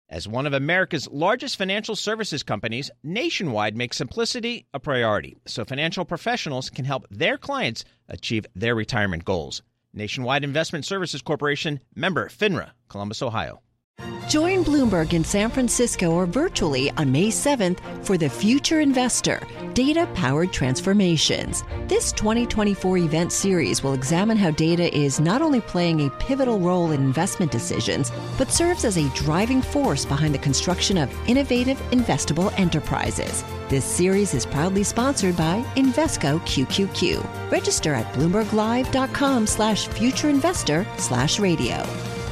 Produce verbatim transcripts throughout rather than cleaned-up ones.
As one of America's largest financial services companies, Nationwide makes simplicity a priority so financial professionals can help their clients achieve their retirement goals. Nationwide Investment Services Corporation, member FINRA, Columbus, Ohio. Join Bloomberg in San Francisco or virtually on May seventh for The Future Investor, Data-Powered Transformations. This twenty twenty-four event series will examine how data is not only playing a pivotal role in investment decisions, but serves as a driving force behind the construction of innovative, investable enterprises. This series is proudly sponsored by Invesco Q Q Q. Register at bloomberglive.com slash futureinvestor slash radio.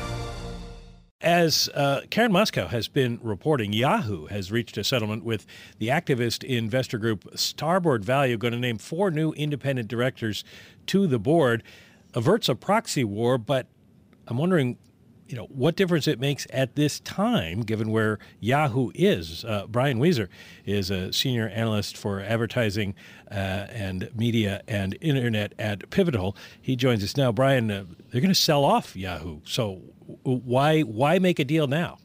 As uh, Karen Moscow has been reporting, Yahoo has reached a settlement with the activist investor group Starboard Value, going to name four new independent directors to the board. Averts a proxy war, but I'm wondering, you know, what difference it makes at this time, given where Yahoo is. Uh, Brian Wieser is a senior analyst for advertising uh, and media and internet at Pivotal. He joins us now. Brian, uh, they're going to sell off Yahoo, so why why make a deal now?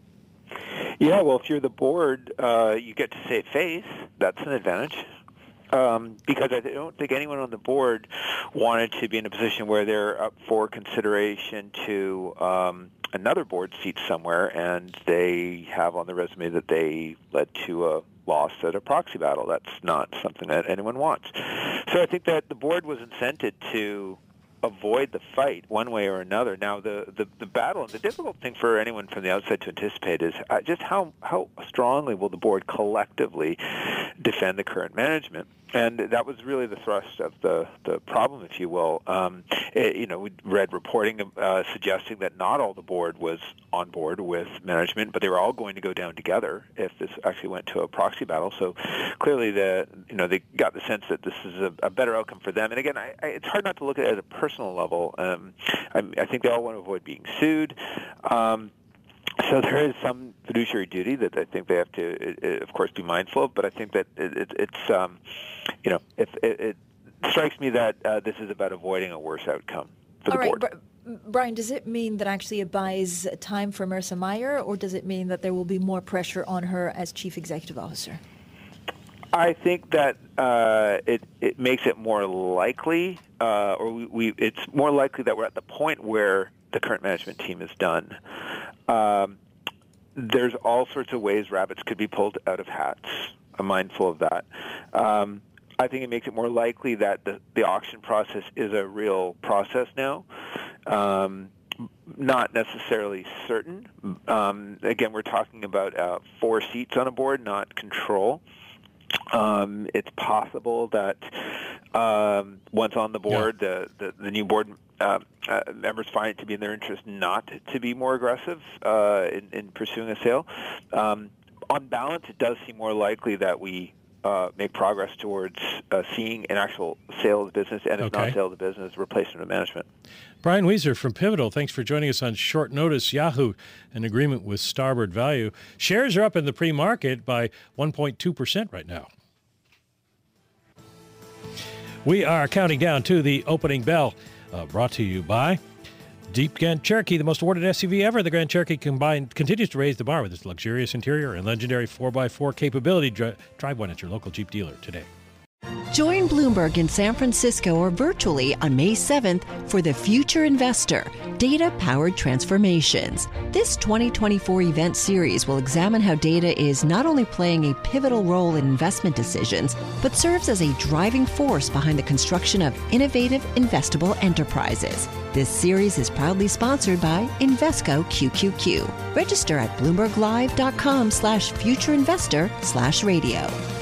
Yeah, well, if you're the board, uh, you get to save face. That's an advantage. Um, because I don't think anyone on the board wanted to be in a position where they're up for consideration to um, another board seat somewhere, and they have on the resume that they led to a loss at a proxy battle. That's not something that anyone wants. So I think that the board was incented to avoid the fight one way or another. Now, the, the, the battle, and the difficult thing for anyone from the outside to anticipate is uh, just how, how strongly will the board collectively defend the current management. And that was really the thrust of the, the problem, if you will. Um, it, you know, we read reporting uh, suggesting that not all the board was on board with management, but they were all going to go down together if this actually went to a proxy battle. So clearly, the you know they got the sense that this is a, a better outcome for them. And again, I, I, it's hard not to look at it at a personal level. Um, I, I think they all want to avoid being sued. Um, So there is some fiduciary duty that I think they have to, it, it, of course, be mindful of. But I think that it, it, it's, um, you know, if, it, it strikes me that uh, this is about avoiding a worse outcome for the All right, board. Br- Brian, does it mean that actually it buys time for Marissa Mayer, or does it mean that there will be more pressure on her as chief executive officer? I think that uh, it it makes it more likely, uh, or we, we it's more likely that we're at the point where the current management team is done. Um, there's all sorts of ways rabbits could be pulled out of hats. I'm mindful of that. Um, I think it makes it more likely that the, the auction process is a real process now. Um, not necessarily certain. Um, again, we're talking about uh, four seats on a board, not control. Um, it's possible that um, once on the board, yeah. the, the, the new board uh, uh, members find it to be in their interest not to be more aggressive uh, in, in pursuing a sale. Um, on balance, it does seem more likely that we uh, make progress towards uh, seeing an actual sale of the business, and if okay. not sale of the business, replacement of management. Brian Wieser from Pivotal, thanks for joining us on short notice. Yahoo, an agreement with Starboard Value. Shares are up in the pre-market by one point two percent right now. We are counting down to the opening bell, uh, brought to you by Jeep Grand Cherokee, the most awarded S U V ever. The Grand Cherokee combined continues to raise the bar with its luxurious interior and legendary four by four capability. Dri- drive one at your local Jeep dealer today. Join Bloomberg in San Francisco or virtually on May seventh for The Future Investor, Data-Powered Transformations. This twenty twenty-four event series will examine how data is not only playing a pivotal role in investment decisions, but serves as a driving force behind the construction of innovative, investable enterprises. This series is proudly sponsored by Invesco Q Q Q. Register at bloomberglive.com slash futureinvestor slash radio.